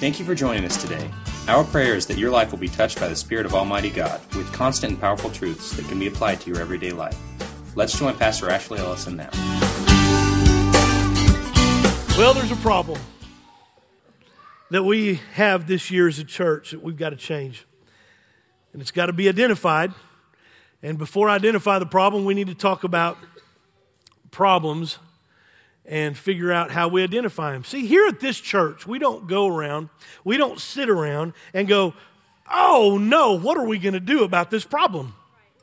Thank you for joining us today. Our prayer is that your life will be touched by the Spirit of Almighty God with constant and powerful truths that can be applied to your everyday life. Let's join Pastor Ashley Ellison now. Well, there's a problem that we have this year as a church that we've got to change. And it's got to be identified. And before I identify the problem, we need to talk about problems and figure out how we identify them. See, here at this church, we don't go around, we don't sit around and go, oh no, what are we going to do about this problem?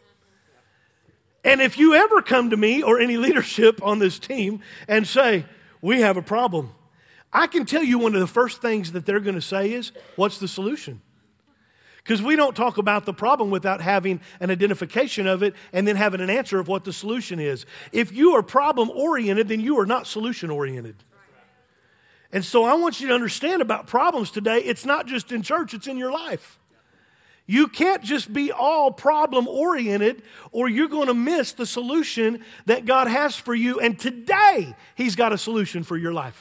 And if you ever come to me or any leadership on this team and say, we have a problem, I can tell you one of the first things that they're going to say is, what's the solution? Because we don't talk about the problem without having an identification of it and then having an answer of what the solution is. If you are problem-oriented, then you are not solution-oriented. And so I want you to understand about problems today. It's not just in church, it's in your life. You can't just be all problem-oriented or you're going to miss the solution that God has for you. And today, He's got a solution for your life.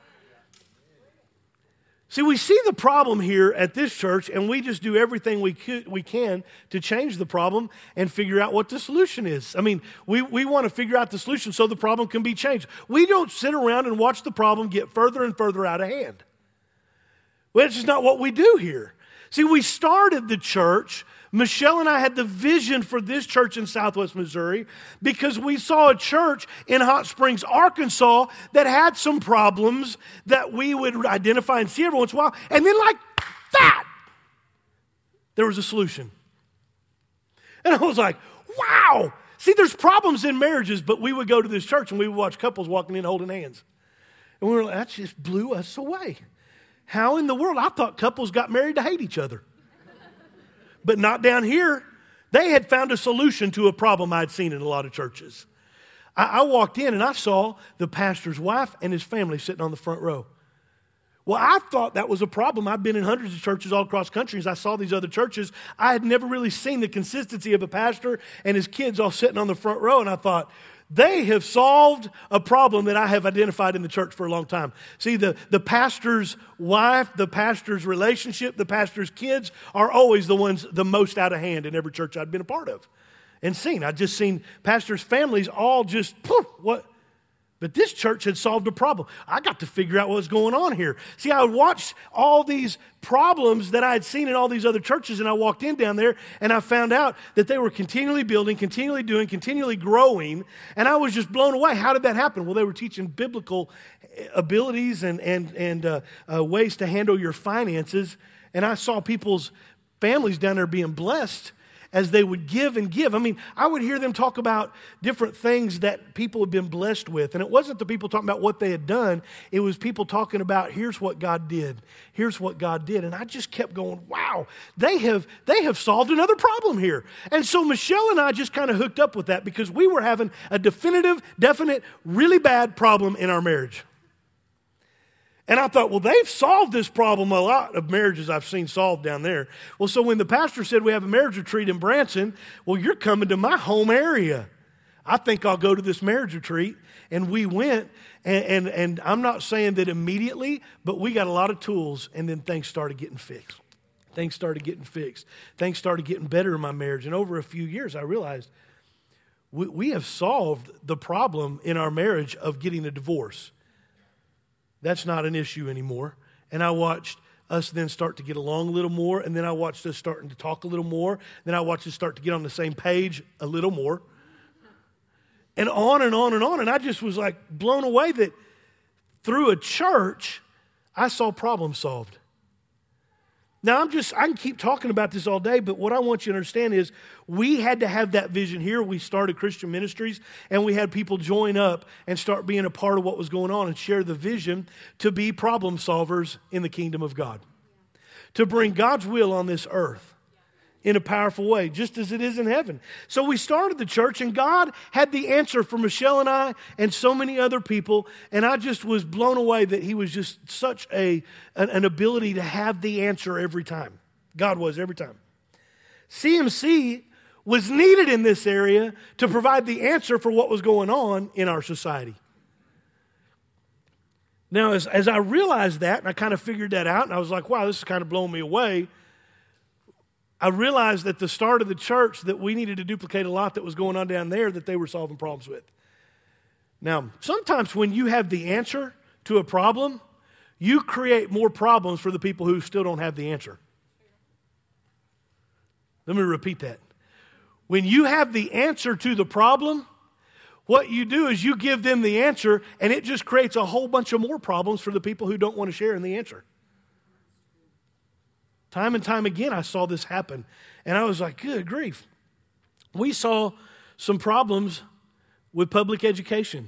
See, we see the problem here at this church, and we just do everything we can to change the problem and figure out what the solution is. I mean, we want to figure out the solution so the problem can be changed. We don't sit around and watch the problem get further and further out of hand. Well, it's just not what we do here. See, we started the church. Michelle and I had the vision for this church in Southwest Missouri because we saw a church in Hot Springs, Arkansas that had some problems that we would identify and see every once in a while. And then like that, there was a solution. And I was like, wow. See, there's problems in marriages, but we would go to this church and we would watch couples walking in holding hands. And we were like, that just blew us away. How in the world? I thought couples got married to hate each other. But not down here. They had found a solution to a problem I'd seen in a lot of churches. I walked in and I saw the pastor's wife and his family sitting on the front row. Well, I thought that was a problem. I've been in hundreds of churches all across country. As I saw these other churches, I had never really seen the consistency of a pastor and his kids all sitting on the front row. And I thought, they have solved a problem that I have identified in the church for a long time. See, the pastor's wife, the pastor's relationship, the pastor's kids are always the ones the most out of hand in every church I'd been a part of and seen. I'd just seen pastors' families all just, poof, what? But this church had solved a problem. I got to figure out what was going on here. See, I would watch all these problems that I had seen in all these other churches, and I walked in down there, and I found out that they were continually building, continually doing, continually growing, and I was just blown away. How did that happen? Well, they were teaching biblical abilities and ways to handle your finances, and I saw people's families down there being blessed as they would give and give. I mean, I would hear them talk about different things that people had been blessed with. And it wasn't the people talking about what they had done. It was people talking about, here's what God did. Here's what God did. And I just kept going, wow, they have solved another problem here. And so Michelle and I just kind of hooked up with that because we were having a definite, really bad problem in our marriage. And I thought, well, they've solved this problem. A lot of marriages I've seen solved down there. Well, so when the pastor said we have a marriage retreat in Branson, well, you're coming to my home area. I think I'll go to this marriage retreat. And we went, and I'm not saying that immediately, but we got a lot of tools, and then things started getting fixed. Things started getting fixed. Things started getting better in my marriage. And over a few years, I realized we have solved the problem in our marriage of getting a divorce. That's not an issue anymore. And I watched us then start to get along a little more, and then I watched us starting to talk a little more. Then I watched us start to get on the same page a little more. And on and on and on. And I just was like blown away that through a church, I saw problems solved. Now, I can keep talking about this all day, but what I want you to understand is we had to have that vision here. We started Christian Ministries, and we had people join up and start being a part of what was going on and share the vision to be problem solvers in the kingdom of God, to bring God's will on this earth in a powerful way, just as it is in heaven. So we started the church, and God had the answer for Michelle and I and so many other people, and I just was blown away that He was just such an ability to have the answer every time. God was every time. CMC was needed in this area to provide the answer for what was going on in our society. Now, as I realized that, and I kind of figured that out, and I was like, wow, this is kind of blowing me away, I realized at the start of the church that we needed to duplicate a lot that was going on down there that they were solving problems with. Now, sometimes when you have the answer to a problem, you create more problems for the people who still don't have the answer. Let me repeat that. When you have the answer to the problem, what you do is you give them the answer, and it just creates a whole bunch of more problems for the people who don't want to share in the answer. Time and time again, I saw this happen, and I was like, good grief. We saw some problems with public education,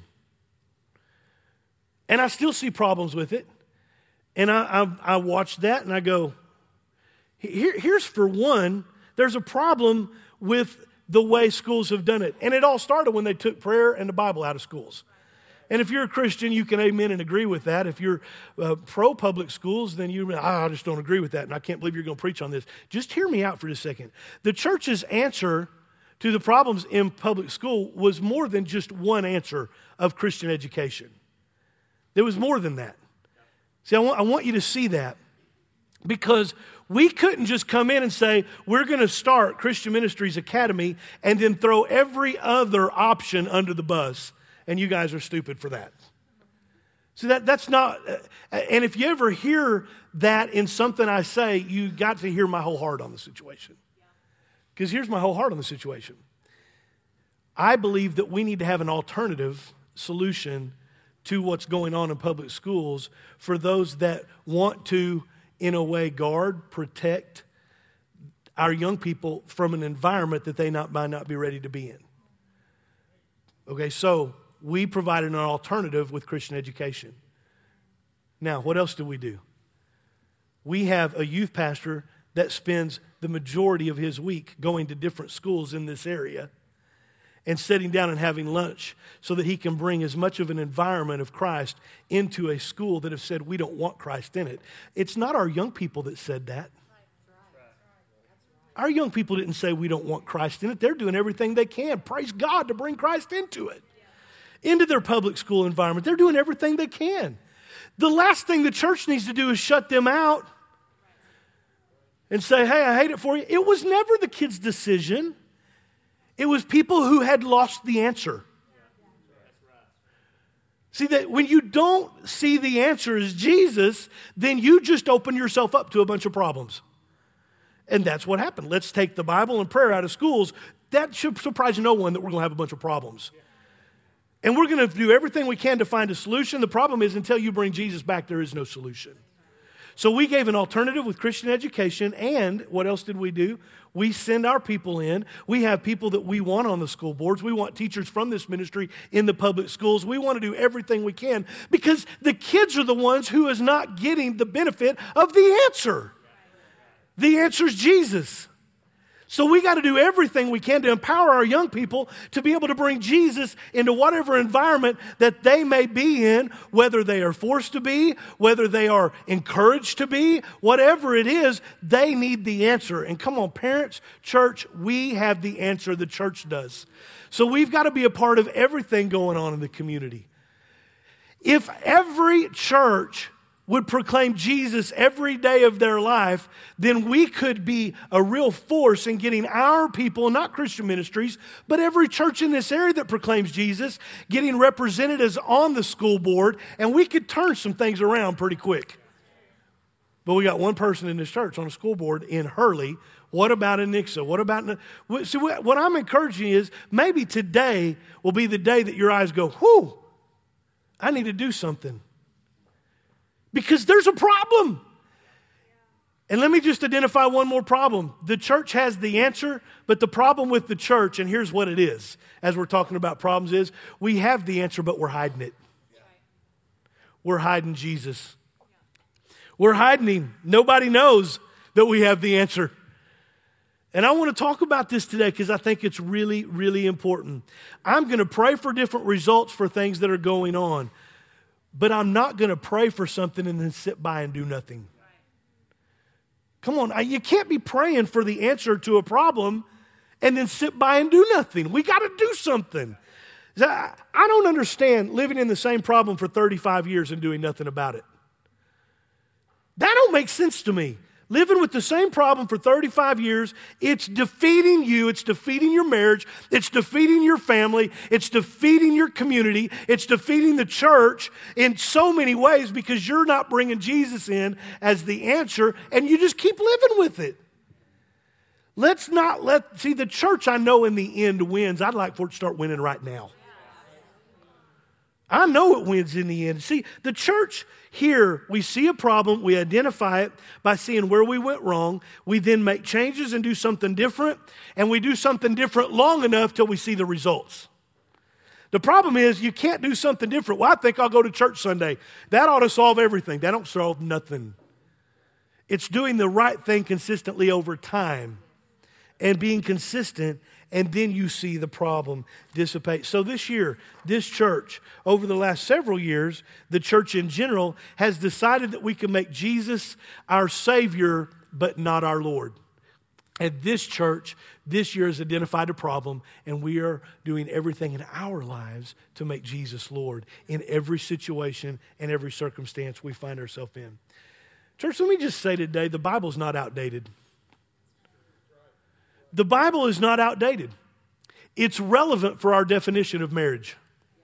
and I still see problems with it, and I watched that, and I go, here's for one, there's a problem with the way schools have done it. And it all started when they took prayer and the Bible out of schools. And if you're a Christian, you can amen and agree with that. If you're pro-public schools, then I just don't agree with that, and I can't believe you're going to preach on this. Just hear me out for just a second. The church's answer to the problems in public school was more than just one answer of Christian education. There was more than that. See, I want you to see that, because we couldn't just come in and say, we're going to start Christian Ministries Academy and then throw every other option under the bus, and you guys are stupid for that. See, that's not, and if you ever hear that in something I say, you got to hear my whole heart on the situation. Because here's my whole heart on the situation. I believe that we need to have an alternative solution to what's going on in public schools for those that want to, in a way, guard, protect our young people from an environment that they might not be ready to be in. Okay, so we provided an alternative with Christian education. Now, what else do we do? We have a youth pastor that spends the majority of his week going to different schools in this area and sitting down and having lunch so that he can bring as much of an environment of Christ into a school that have said, we don't want Christ in it. It's not our young people that said that. Our young people didn't say we don't want Christ in it. They're doing everything they can, praise God, to bring Christ into it, into their public school environment. They're doing everything they can. The last thing the church needs to do is shut them out and say, hey, I hate it for you. It was never the kids' decision. It was people who had lost the answer. See, that when you don't see the answer as Jesus, then you just open yourself up to a bunch of problems. And that's what happened. Let's take the Bible and prayer out of schools. That should surprise no one that we're going to have a bunch of problems. And we're going to do everything we can to find a solution. The problem is, until you bring Jesus back, there is no solution. So we gave an alternative with Christian education, and what else did we do? We send our people in. We have people that we want on the school boards. We want teachers from this ministry in the public schools. We want to do everything we can because the kids are the ones who is not getting the benefit of the answer. The answer is Jesus. So we got to do everything we can to empower our young people to be able to bring Jesus into whatever environment that they may be in, whether they are forced to be, whether they are encouraged to be, whatever it is, they need the answer. And come on, parents, church, we have the answer, the church does. So we've got to be a part of everything going on in the community. If every church would proclaim Jesus every day of their life, then we could be a real force in getting our people, not Christian ministries, but every church in this area that proclaims Jesus, getting representatives on the school board, and we could turn some things around pretty quick. But we got one person in this church on the school board in Hurley. What about in Nixa? What about see, what I'm encouraging is maybe today will be the day that your eyes go, whew, I need to do something. Because there's a problem. And let me just identify one more problem. The church has the answer, but the problem with the church, and here's what it is, as we're talking about problems, is we have the answer, but we're hiding it. We're hiding Jesus. We're hiding him. Nobody knows that we have the answer. And I want to talk about this today because I think it's really, really important. I'm going to pray for different results for things that are going on. But I'm not going to pray for something and then sit by and do nothing. Come on, you can't be praying for the answer to a problem and then sit by and do nothing. We got to do something. I don't understand living in the same problem for 35 years and doing nothing about it. That don't make sense to me. Living with the same problem for 35 years, it's defeating you, it's defeating your marriage, it's defeating your family, it's defeating your community, it's defeating the church in so many ways because you're not bringing Jesus in as the answer and you just keep living with it. Let's not see, the church I know in the end wins. I'd like for it to start winning right now. I know it wins in the end. See, the church here, we see a problem, we identify it by seeing where we went wrong. We then make changes and do something different, and we do something different long enough till we see the results. The problem is you can't do something different. Well, I think I'll go to church Sunday. That ought to solve everything. That don't solve nothing. It's doing the right thing consistently over time and being consistent, and then you see the problem dissipate. So this year, this church, over the last several years, the church in general has decided that we can make Jesus our Savior, but not our Lord. And this church, this year has identified a problem, and we are doing everything in our lives to make Jesus Lord in every situation and every circumstance we find ourselves in. Church, let me just say today, the Bible's not outdated. The Bible is not outdated. It's relevant for our definition of marriage.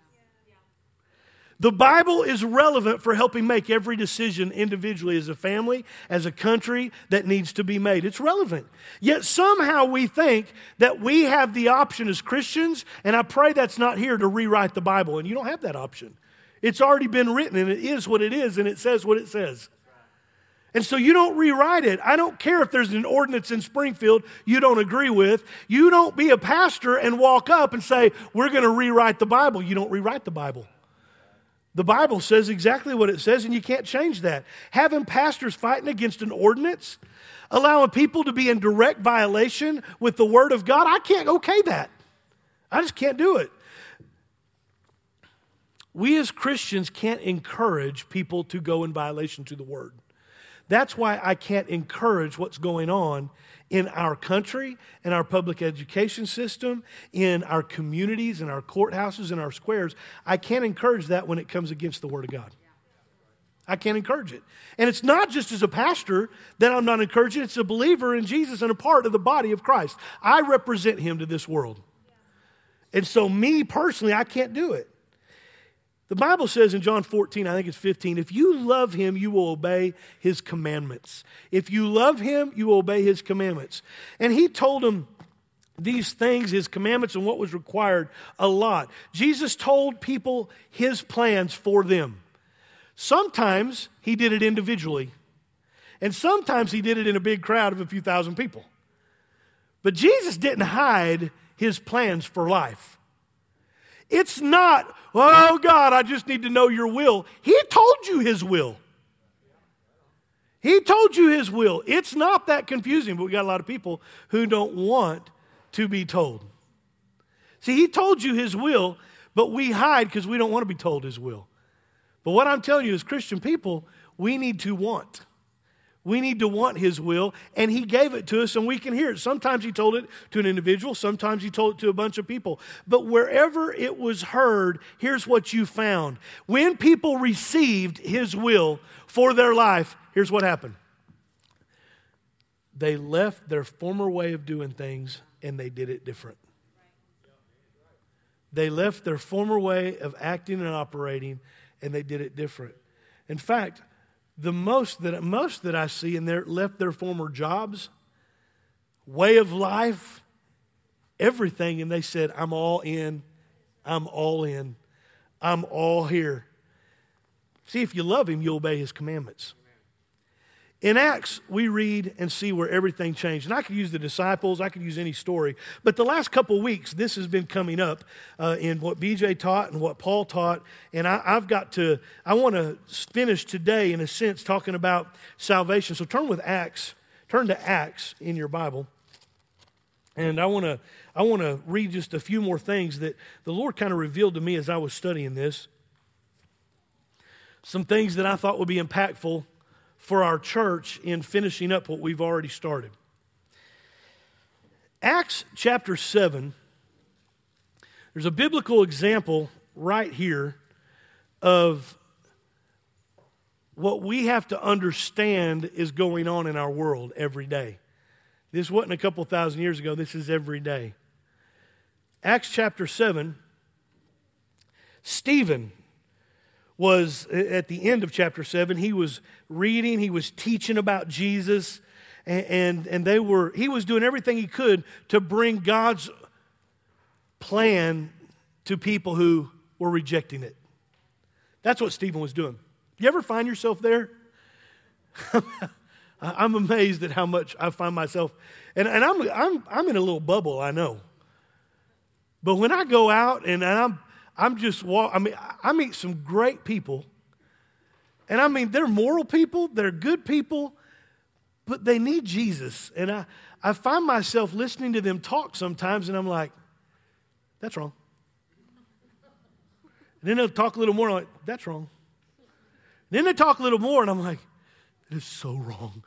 The Bible is relevant for helping make every decision individually as a family, as a country that needs to be made. It's relevant. Yet somehow we think that we have the option as Christians, and I pray that's not here to rewrite the Bible, and you don't have that option. It's already been written, and it is what it is, and it says what it says. And so you don't rewrite it. I don't care if there's an ordinance in Springfield you don't agree with. You don't be a pastor and walk up and say, we're going to rewrite the Bible. You don't rewrite the Bible. The Bible says exactly what it says, and you can't change that. Having pastors fighting against an ordinance, allowing people to be in direct violation with the Word of God, I can't okay that. I just can't do it. We as Christians can't encourage people to go in violation to the Word. That's why I can't encourage what's going on in our country, in our public education system, in our communities, in our courthouses, in our squares. I can't encourage that when it comes against the Word of God. I can't encourage it. And it's not just as a pastor that I'm not encouraging. It's a believer in Jesus and a part of the body of Christ. I represent Him to this world. And so me personally, I can't do it. The Bible says in John 14, I think it's 15, if you love Him, you will obey His commandments. If you love Him, you will obey His commandments. And He told them these things, His commandments and what was required, a lot. Jesus told people His plans for them. Sometimes He did it individually. And sometimes He did it in a big crowd of a few thousand people. But Jesus didn't hide His plans for life. It's not, oh God, I just need to know your will. He told you His will. He told you His will. It's not that confusing, but we got a lot of people who don't want to be told. See, He told you His will, but we hide because we don't want to be told His will. But what I'm telling you as Christian people, we need to want. We need to want His will, and He gave it to us, and we can hear it. Sometimes He told it to an individual. Sometimes He told it to a bunch of people. But wherever it was heard, here's what you found. When people received His will for their life, here's what happened. They left their former way of doing things, and they did it different. They left their former way of acting and operating, and they did it different. In fact, the most that I see in there left their former jobs, way of life, everything, and they said, I'm all in, I'm all in, I'm all here. See, if you love Him, you'll obey His commandments. In Acts, we read and see where everything changed. And I could use the disciples, I could use any story. But the last couple of weeks, this has been coming up in what BJ taught and what Paul taught. And I want to finish today, in a sense, talking about salvation. So turn to Acts in your Bible. And I want to read just a few more things that the Lord kind of revealed to me as I was studying this. Some things that I thought would be impactful for our church in finishing up what we've already started. Acts chapter 7, There's a biblical example right here of what we have to understand is going on in our world every day. This wasn't a couple thousand years ago. This is every day. Acts chapter 7, Stephen was, at the end of chapter 7, he was reading, he was teaching about Jesus, and he was doing everything he could to bring God's plan to people who were rejecting it. That's what Stephen was doing. You ever find yourself there? I'm amazed at how much I find myself, and I'm in a little bubble, I know. But when I go out and I meet some great people, and I mean they're moral people, they're good people, but they need Jesus. And I find myself listening to them talk sometimes, and I'm like, that's wrong. And then they'll talk a little more, and I'm like, that's wrong. Then they talk a little more, and I'm like, it is so wrong.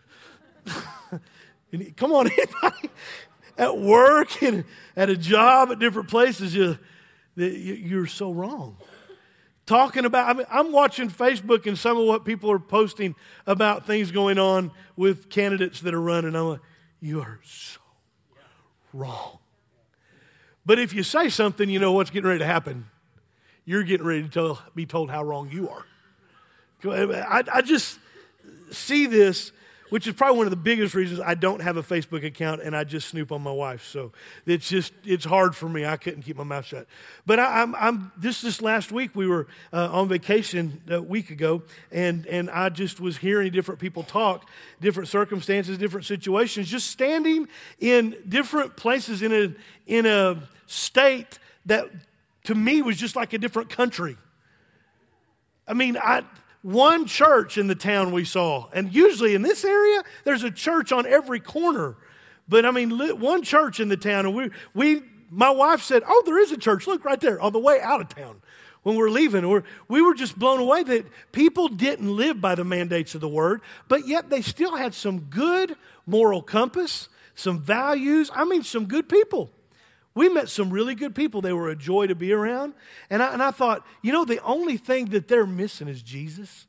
Come on, anybody at work and at a job at different places, you're so wrong. Talking about, I'm watching Facebook and some of what people are posting about things going on with candidates that are running. I'm like, you are so wrong. But if you say something, you know what's getting ready to happen. You're getting ready to be told how wrong you are. I just see this, which is probably one of the biggest reasons I don't have a Facebook account and I just snoop on my wife. So it's hard for me. I couldn't keep my mouth shut. But this last week we were on vacation a week ago, and I just was hearing different people talk, different circumstances, different situations, just standing in different places in a state that to me was just like a different country. I mean, one church in the town we saw, and usually in this area, there's a church on every corner. But I mean, one church in the town, and my wife said, "Oh, there is a church. Look right there on the way out of town." When we're leaving, we were just blown away that people didn't live by the mandates of the Word, but yet they still had some good moral compass, some values. I mean, some good people. We met some really good people. They were a joy to be around. And I thought, the only thing that they're missing is Jesus.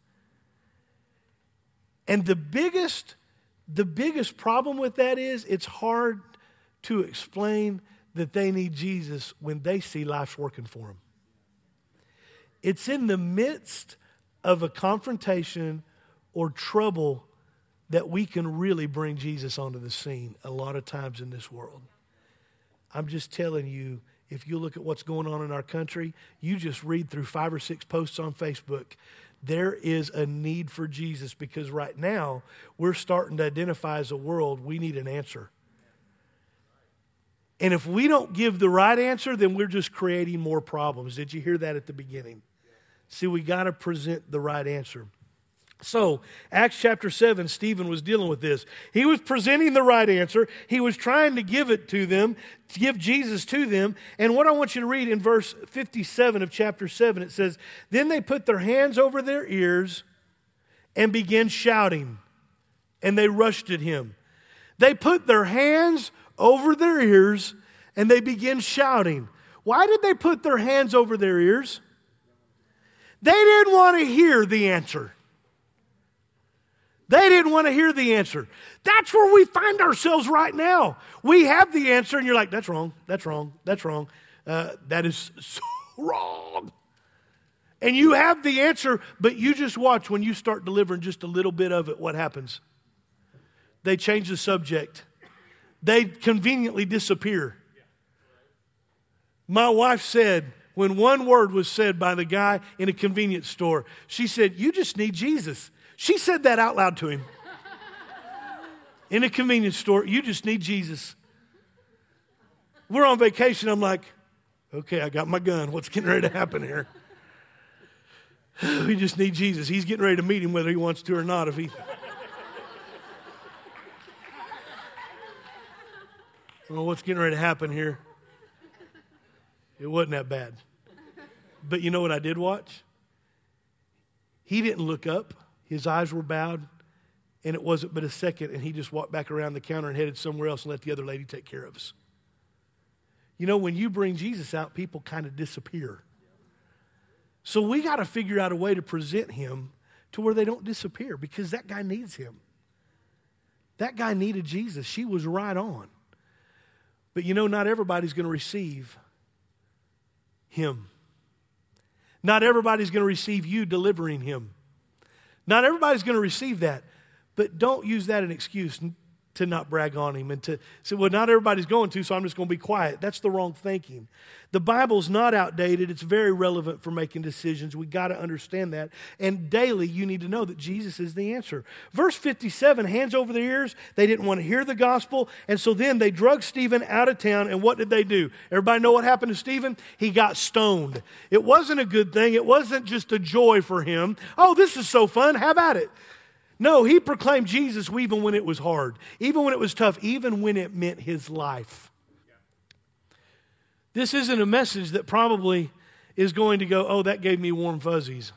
And the biggest problem with that is it's hard to explain that they need Jesus when they see life's working for them. It's in the midst of a confrontation or trouble that we can really bring Jesus onto the scene a lot of times in this world. I'm just telling you, if you look at what's going on in our country, you just read through 5 or 6 posts on Facebook. There is a need for Jesus because right now we're starting to identify as a world we need an answer. And if we don't give the right answer, then we're just creating more problems. Did you hear that at the beginning? See, we got to present the right answer. So, Acts chapter 7, Stephen was dealing with this. He was presenting the right answer. He was trying to give it to them, to give Jesus to them. And what I want you to read in verse 57 of chapter 7, it says, "Then they put their hands over their ears and began shouting, and they rushed at him." They put their hands over their ears and they began shouting. Why did they put their hands over their ears? They didn't want to hear the answer. They didn't want to hear the answer. That's where we find ourselves right now. We have the answer, and you're like, that's wrong, that's wrong, that's wrong. That is so wrong. And you have the answer, but you just watch when you start delivering just a little bit of it, what happens? They change the subject. They conveniently disappear. My wife said, when one word was said by the guy in a convenience store, she said, "You just need Jesus." She said that out loud to him. In a convenience store, "You just need Jesus." We're on vacation. I'm like, okay, I got my gun. What's getting ready to happen here? We just need Jesus. He's getting ready to meet him whether he wants to or not. Well, what's getting ready to happen here? It wasn't that bad. But you know what I did watch? He didn't look up. His eyes were bowed, and it wasn't but a second, and he just walked back around the counter and headed somewhere else and let the other lady take care of us. You know, when you bring Jesus out, people kind of disappear. So we got to figure out a way to present him to where they don't disappear, because that guy needs him. That guy needed Jesus. She was right on. But you know, not everybody's going to receive him. Not everybody's going to receive you delivering him. Not everybody's going to receive that. But don't use that as an excuse to not brag on him and to say, well, not everybody's going to, so I'm just going to be quiet. That's the wrong thinking. The Bible's not outdated. It's very relevant for making decisions. We got to understand that. And daily, you need to know that Jesus is the answer. Verse 57, hands over their ears. They didn't want to hear the gospel. And so then they drug Stephen out of town. And what did they do? Everybody know what happened to Stephen? He got stoned. It wasn't a good thing. It wasn't just a joy for him. Oh, this is so fun. Have at it. No, he proclaimed Jesus even when it was hard, even when it was tough, even when it meant his life. This isn't a message that probably is going to go, oh, that gave me warm fuzzies.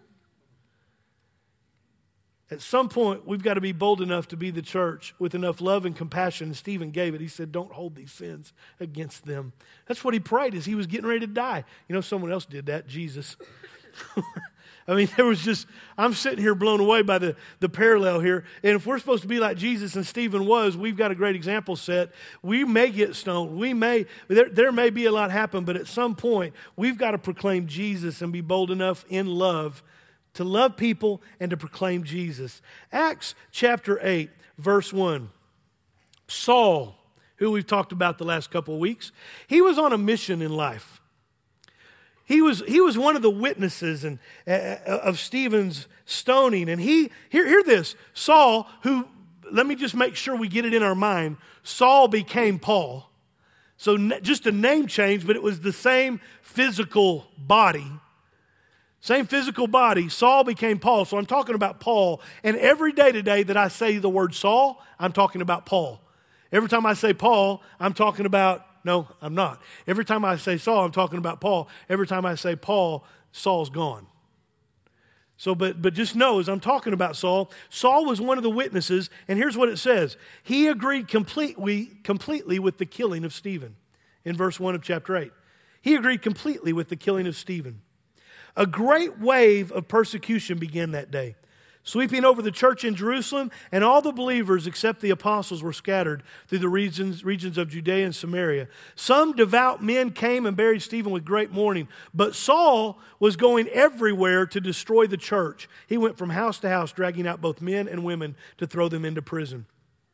At some point, we've got to be bold enough to be the church with enough love and compassion. And Stephen gave it. He said, don't hold these sins against them. That's what he prayed as he was getting ready to die. You know, someone else did that, Jesus. I mean, I'm sitting here blown away by the parallel here. And if we're supposed to be like Jesus and Stephen was, we've got a great example set. We may get stoned. There may be a lot happen, but at some point, we've got to proclaim Jesus and be bold enough in love to love people and to proclaim Jesus. Acts chapter 8, verse 1. Saul, who we've talked about the last couple of weeks, he was on a mission in life. He was one of the witnesses of Stephen's stoning. And hear this, Saul, who, let me just make sure we get it in our mind, Saul became Paul. So just a name change, but it was the same physical body. Same physical body. Saul became Paul. So I'm talking about Paul. And every day today that I say the word Saul, I'm talking about Paul. Every time I say Paul, I'm talking about no, I'm not. Every time I say Saul, I'm talking about Paul. Every time I say Paul, Saul's gone. So, but just know, as I'm talking about Saul, Saul was one of the witnesses, and here's what it says. He agreed completely with the killing of Stephen in verse 1 of chapter 8. He agreed completely with the killing of Stephen. A great wave of persecution began that day, sweeping over the church in Jerusalem, and all the believers except the apostles were scattered through the regions of Judea and Samaria. Some devout men came and buried Stephen with great mourning, but Saul was going everywhere to destroy the church. He went from house to house, dragging out both men and women to throw them into prison.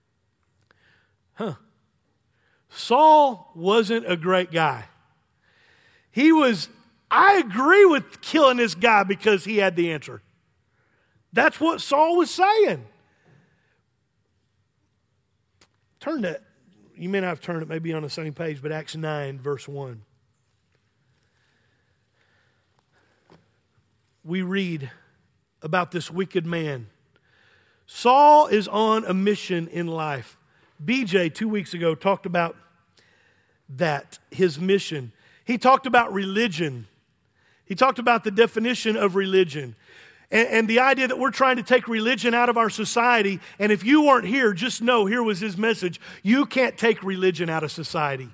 Saul wasn't a great guy. I agree with killing this guy because he had the answer. That's what Saul was saying. You may not have turned it, maybe on the same page, but Acts 9, verse 1. We read about this wicked man. Saul is on a mission in life. BJ, 2 weeks ago, talked about that, his mission. He talked about religion. He talked about the definition of religion. And the idea that we're trying to take religion out of our society, and if you weren't here, just know, here was his message. You can't take religion out of society.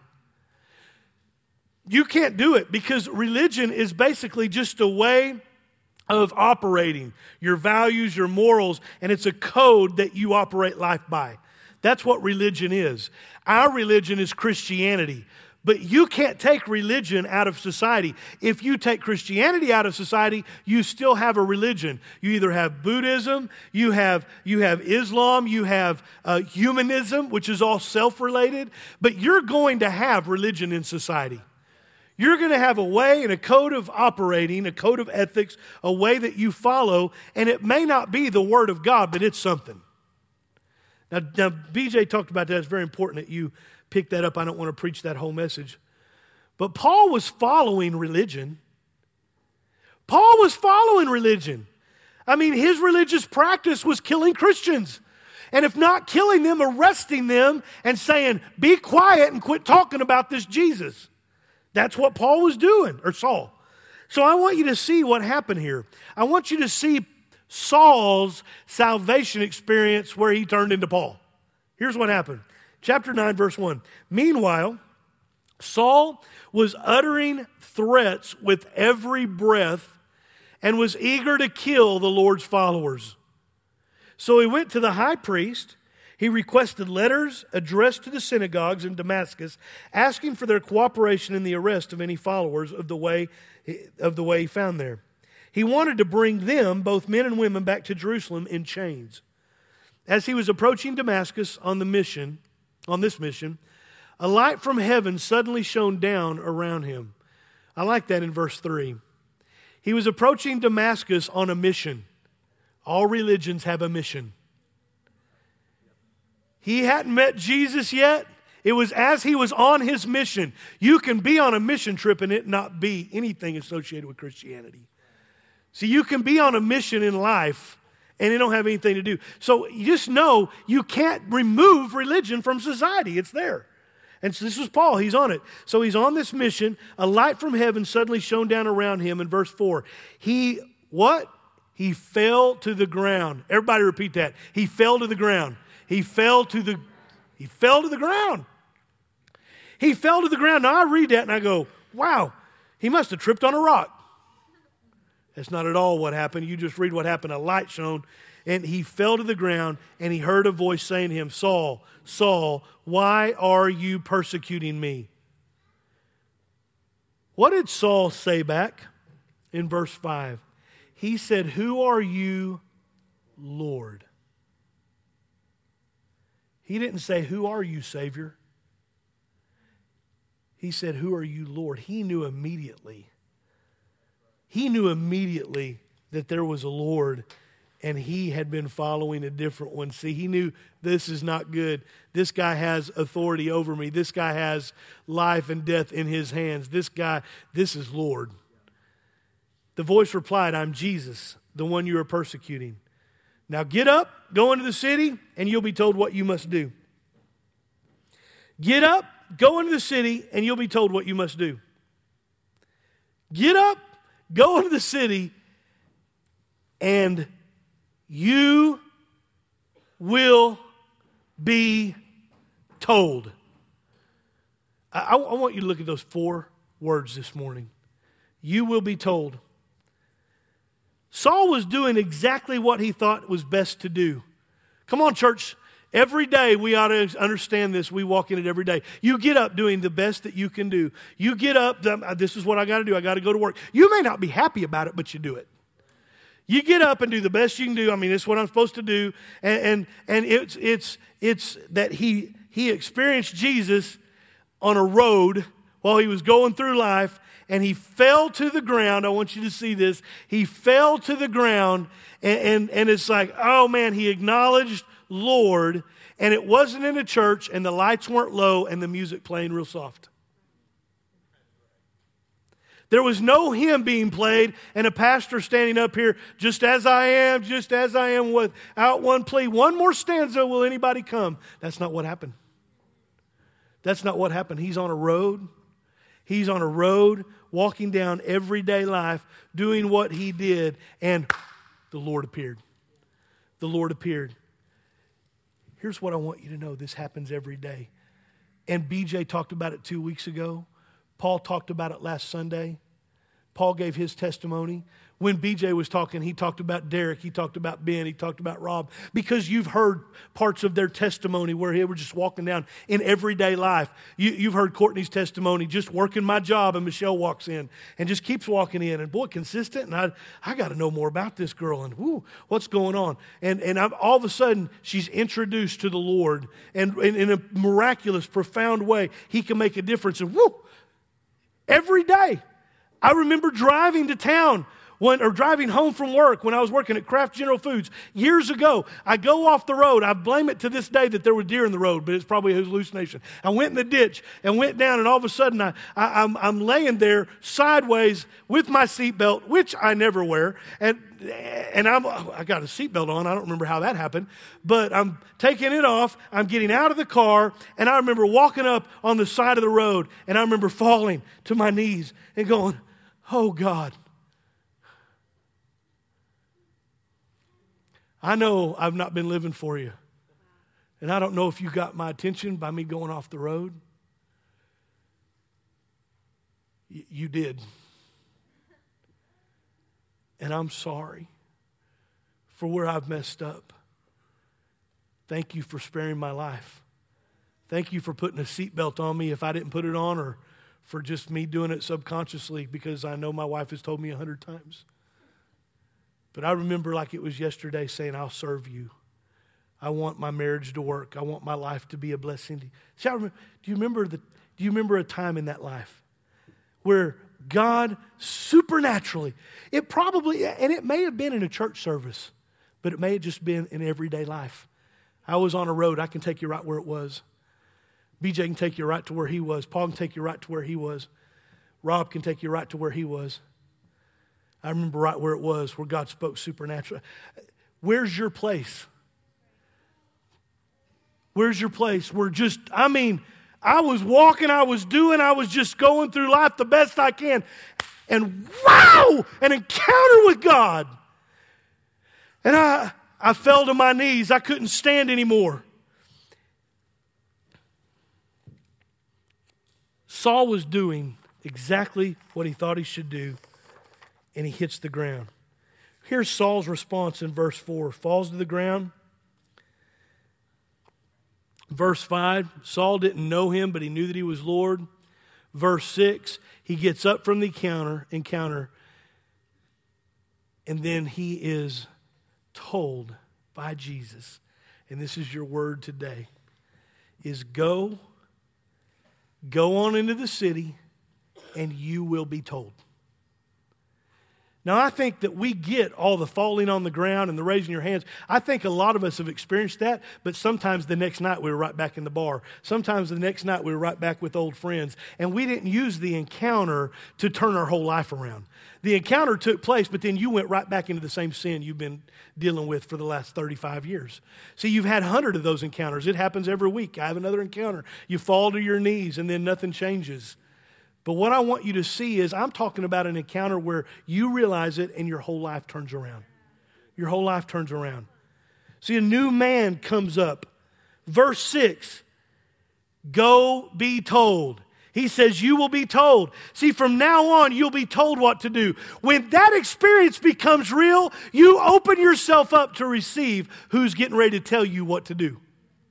You can't do it because religion is basically just a way of operating your values, your morals, and it's a code that you operate life by. That's what religion is. Our religion is Christianity. But you can't take religion out of society. If you take Christianity out of society, you still have a religion. You either have Buddhism, you have Islam, you have humanism, which is all self-related, but you're going to have religion in society. You're going to have a way and a code of operating, a code of ethics, a way that you follow, and it may not be the Word of God, but it's something. Now BJ talked about that. It's very important that you pick that up. I don't want to preach that whole message. But Paul was following religion. Paul was following religion. I mean, his religious practice was killing Christians. And if not killing them, arresting them and saying, be quiet and quit talking about this Jesus. That's what Paul was doing, or Saul. So I want you to see what happened here. I want you to see Saul's salvation experience where he turned into Paul. Here's what happened. Chapter 9, verse 1. Meanwhile, Saul was uttering threats with every breath and was eager to kill the Lord's followers. So he went to the high priest. He requested letters addressed to the synagogues in Damascus, asking for their cooperation in the arrest of any followers of the way he found there. He wanted to bring them, both men and women, back to Jerusalem in chains. As he was approaching Damascus on this mission, a light from heaven suddenly shone down around him. I like that in verse 3. He was approaching Damascus on a mission. All religions have a mission. He hadn't met Jesus yet. It was as he was on his mission. You can be on a mission trip and it not be anything associated with Christianity. See, you can be on a mission in life and it don't have anything to do. So you just know you can't remove religion from society. It's there. And so this was Paul. He's on it. So he's on this mission. A light from heaven suddenly shone down around him in verse 4. He fell to the ground. Everybody repeat that. He fell to the ground. He fell to the ground. He fell to the ground. Now I read that and I go, wow, he must have tripped on a rock. That's not at all what happened. You just read what happened. A light shone, and he fell to the ground, and he heard a voice saying to him, Saul, Saul, why are you persecuting me? What did Saul say back in verse 5? He said, who are you, Lord? He didn't say, who are you, Savior? He said, who are you, Lord? He knew immediately. He knew immediately that there was a Lord and he had been following a different one. See, he knew this is not good. This guy has authority over me. This guy has life and death in his hands. This is Lord. The voice replied, I'm Jesus, the one you are persecuting. Now get up, go into the city, and you'll be told what you must do. Get up, go into the city, and you'll be told what you must do. Get up, go into the city, and you will be told. I want you to look at those 4 words this morning. You will be told. Saul was doing exactly what he thought was best to do. Come on, church. Every day we ought to understand this. We walk in it every day. You get up doing the best that you can do. You get up, this is what I got to do. I got to go to work. You may not be happy about it, but you do it. You get up and do the best you can do. I mean, it's what I'm supposed to do. And it's that he experienced Jesus on a road while he was going through life, and he fell to the ground. I want you to see this. He fell to the ground, and it's like, oh man, he acknowledged Lord, and it wasn't in a church, and the lights weren't low, and the music playing real soft. There was no hymn being played, and a pastor standing up here, just as I am, without one plea. One more stanza, will anybody come? That's not what happened. That's not what happened. He's on a road. He's on a road, walking down everyday life, doing what he did, and the Lord appeared. The Lord appeared. Here's what I want you to know. This happens every day. And BJ talked about it 2 weeks ago. Paul talked about it last Sunday. Paul gave his testimony. When BJ was talking, he talked about Derek, he talked about Ben, he talked about Rob, because you've heard parts of their testimony where they were just walking down in everyday life. You've heard Courtney's testimony, just working my job, and Michelle walks in and just keeps walking in, and boy, consistent, and I got to know more about this girl, and whoo, what's going on? And all of a sudden, she's introduced to the Lord, and in a miraculous, profound way, he can make a difference, and whoo, every day. I remember driving to town driving home from work when I was working at Kraft General Foods years ago. I go off the road. I blame it to this day that there were deer in the road, but it's probably a hallucination. I went in the ditch and went down, and all of a sudden I'm laying there sideways with my seatbelt, which I never wear, and I got a seatbelt on. I don't remember how that happened, but I'm taking it off. I'm getting out of the car, and I remember walking up on the side of the road, and I remember falling to my knees and going, oh God. I know I've not been living for you. And I don't know if you got my attention by me going off the road. You did. And I'm sorry for where I've messed up. Thank you for sparing my life. Thank you for putting a seatbelt on me if I didn't put it on, or for just me doing it subconsciously because I know my wife has told me 100 times. But I remember like it was yesterday saying, I'll serve you. I want my marriage to work. I want my life to be a blessing to you. See, do you remember a time in that life where God supernaturally, it may have been in a church service, but it may have just been in everyday life. I was on a road. I can take you right where it was. BJ can take you right to where he was. Paul can take you right to where he was. Rob can take you right to where he was. I remember right where it was, where God spoke supernaturally. Where's your place? Where's your place? I was walking, I was just going through life the best I can. And wow, an encounter with God. And I fell to my knees. I couldn't stand anymore. Saul was doing exactly what he thought he should do, and he hits the ground. Here's Saul's response in verse 4. Falls to the ground. Verse 5, Saul didn't know him, but he knew that he was Lord. Verse 6, he gets up from the encounter, and then he is told by Jesus, and this is your word today, is go on into the city, and you will be told. Now, I think that we get all the falling on the ground and the raising your hands. I think a lot of us have experienced that, but sometimes the next night we were right back in the bar. Sometimes the next night we were right back with old friends, and we didn't use the encounter to turn our whole life around. The encounter took place, but then you went right back into the same sin you've been dealing with for the last 35 years. See, you've had 100 of those encounters. It happens every week. I have another encounter. You fall to your knees, and then nothing changes. But what I want you to see is I'm talking about an encounter where you realize it and your whole life turns around. Your whole life turns around. See, a new man comes up. Verse 6, go be told. He says, you will be told. See, from now on, you'll be told what to do. When that experience becomes real, you open yourself up to receive who's getting ready to tell you what to do.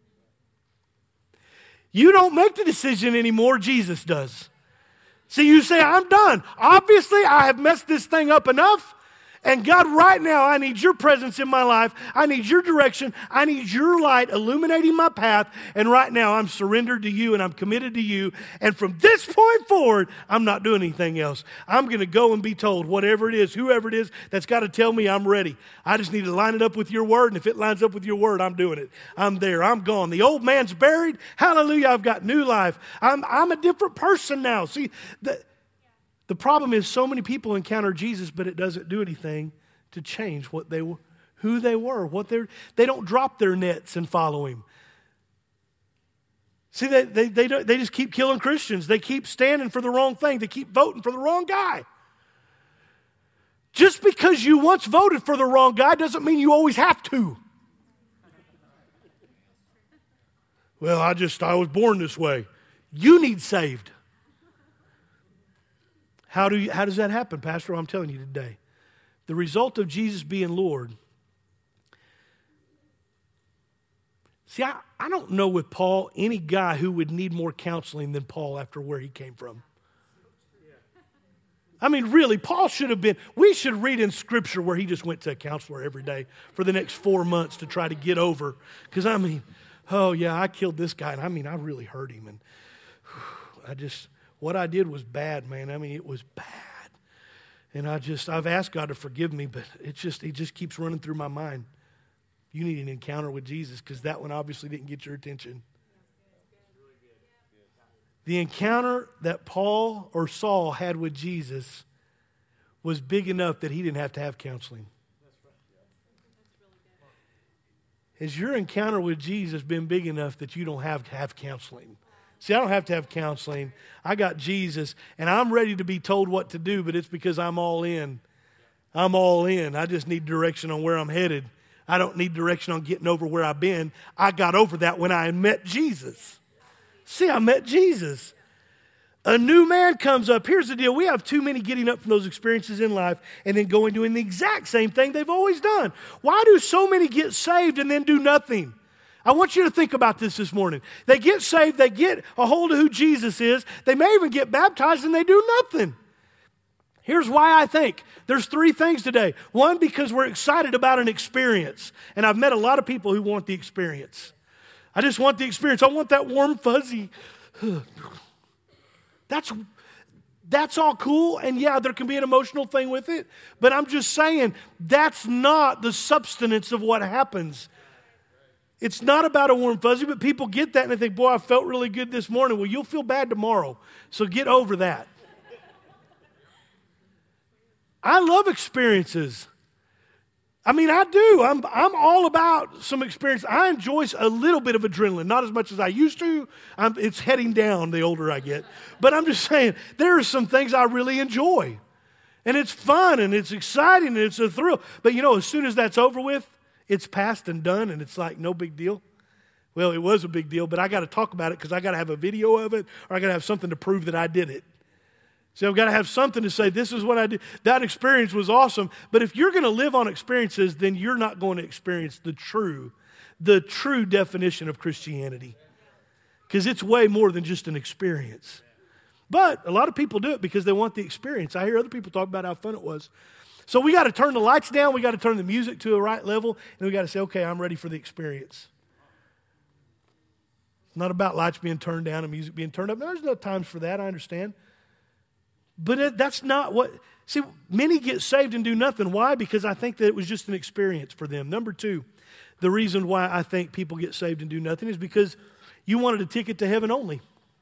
You don't make the decision anymore, Jesus does. See, you say, I'm done. Obviously, I have messed this thing up enough. And God, right now, I need your presence in my life. I need your direction. I need your light illuminating my path. And right now, I'm surrendered to you and I'm committed to you. And from this point forward, I'm not doing anything else. I'm going to go and be told whatever it is, whoever it is that's got to tell me I'm ready. I just need to line it up with your word. And if it lines up with your word, I'm doing it. I'm there. I'm gone. The old man's buried. Hallelujah. I've got new life. I'm a different person now. See, the problem is so many people encounter Jesus, but it doesn't do anything to change who they were, they don't drop their nets and follow him. See, they just keep killing Christians. They keep standing for the wrong thing. They keep voting for the wrong guy. Just because you once voted for the wrong guy doesn't mean you always have to. Well, I was born this way. You need saved. How does that happen, Pastor? I'm telling you today. The result of Jesus being Lord. See, I don't know with Paul any guy who would need more counseling than Paul after where he came from. I mean, really, Paul we should read in Scripture where he just went to a counselor every day for the next 4 months to try to get over. Because, I killed this guy, and I really hurt him. And what I did was bad, man. It was bad. And I've asked God to forgive me, but it just keeps running through my mind. You need an encounter with Jesus because that one obviously didn't get your attention. The encounter that Paul or Saul had with Jesus was big enough that he didn't have to have counseling. Has your encounter with Jesus been big enough that you don't have to have counseling? See, I don't have to have counseling. I got Jesus, and I'm ready to be told what to do, but it's because I'm all in. I'm all in. I just need direction on where I'm headed. I don't need direction on getting over where I've been. I got over that when I met Jesus. See, I met Jesus. A new man comes up. Here's the deal. We have too many getting up from those experiences in life and then going doing the exact same thing they've always done. Why do so many get saved and then do nothing? I want you to think about this morning. They get saved, they get a hold of who Jesus is, they may even get baptized and they do nothing. Here's why I think. There's 3 things today. One, because we're excited about an experience. And I've met a lot of people who want the experience. I just want the experience. I want that warm, fuzzy. That's all cool, and yeah, there can be an emotional thing with it, but I'm just saying that's not the substance of what happens. It's not about a warm fuzzy, but people get that and they think, boy, I felt really good this morning. Well, you'll feel bad tomorrow, so get over that. I love experiences. I mean, I do. I'm all about some experience. I enjoy a little bit of adrenaline, not as much as I used to. It's heading down the older I get. But I'm just saying, there are some things I really enjoy. And it's fun, and it's exciting, and it's a thrill. But as soon as that's over with, it's past and done, and it's like no big deal. Well, it was a big deal, but I got to talk about it because I got to have a video of it, or I got to have something to prove that I did it. So I've got to have something to say, this is what I did. That experience was awesome. But if you're going to live on experiences, then you're not going to experience the true definition of Christianity. Because it's way more than just an experience. But a lot of people do it because they want the experience. I hear other people talk about how fun it was. So we got to turn the lights down. We got to turn the music to a right level. And we got to say, okay, I'm ready for the experience. It's not about lights being turned down and music being turned up. There's no times for that, I understand. But that's not what, see, many get saved and do nothing. Why? Because I think that it was just an experience for them. Number 2, the reason why I think people get saved and do nothing is because you wanted a ticket to heaven only.